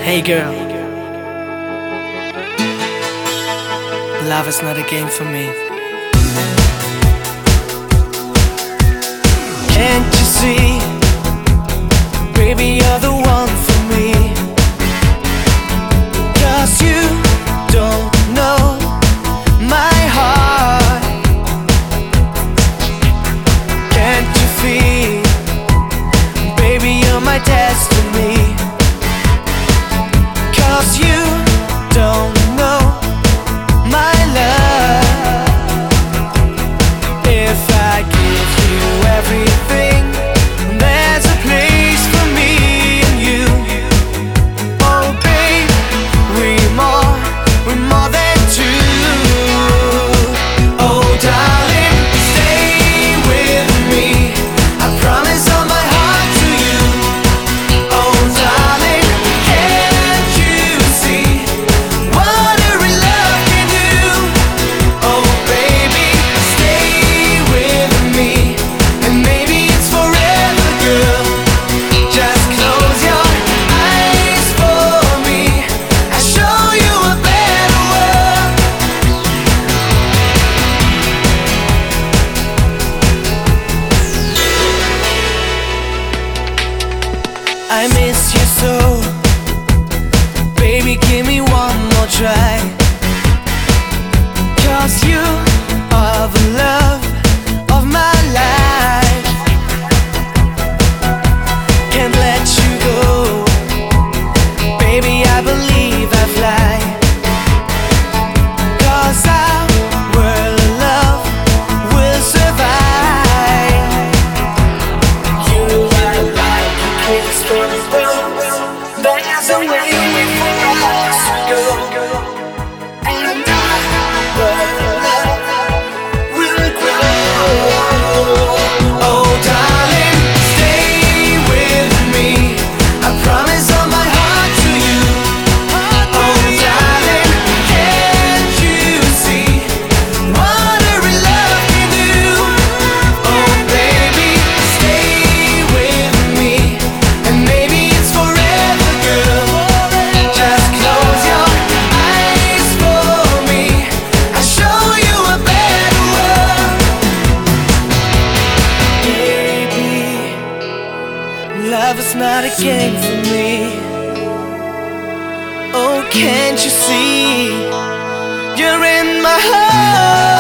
Hey girl, love is not a game for me. Can't you see, baby, you're the one for me? 'Cause you don't know my heart. Can't you feel, baby, you're my destiny? 'Cause you don't know my love. If I give you everything, there's a place for me and you. Oh babe, we're more than two. Oh darling, stay with me. I promise all my heart to you. Oh darling, can't you see what a real love can do? Oh baby, stay with me, and maybe it's forever, girl. Just close your eyes for me, I'll show you a better world. I miss you so, baby, give me one more try. 'Cause you are the love of my life. Can't let you go, baby, I believe I fly. 'Cause our world of love will survive. You are like a kiss from the rose. There's a way for us to go, and our world of love will grow. Oh darling, stay with me. I promise all my heart to you. Oh darling, can't you see what a real love can do? Oh baby, stay with me, and maybe it's forever, girl. Just close your eyes for me, I'll show you a better world. Baby, love is not a game for me. Oh, can't you see, you're in my heart.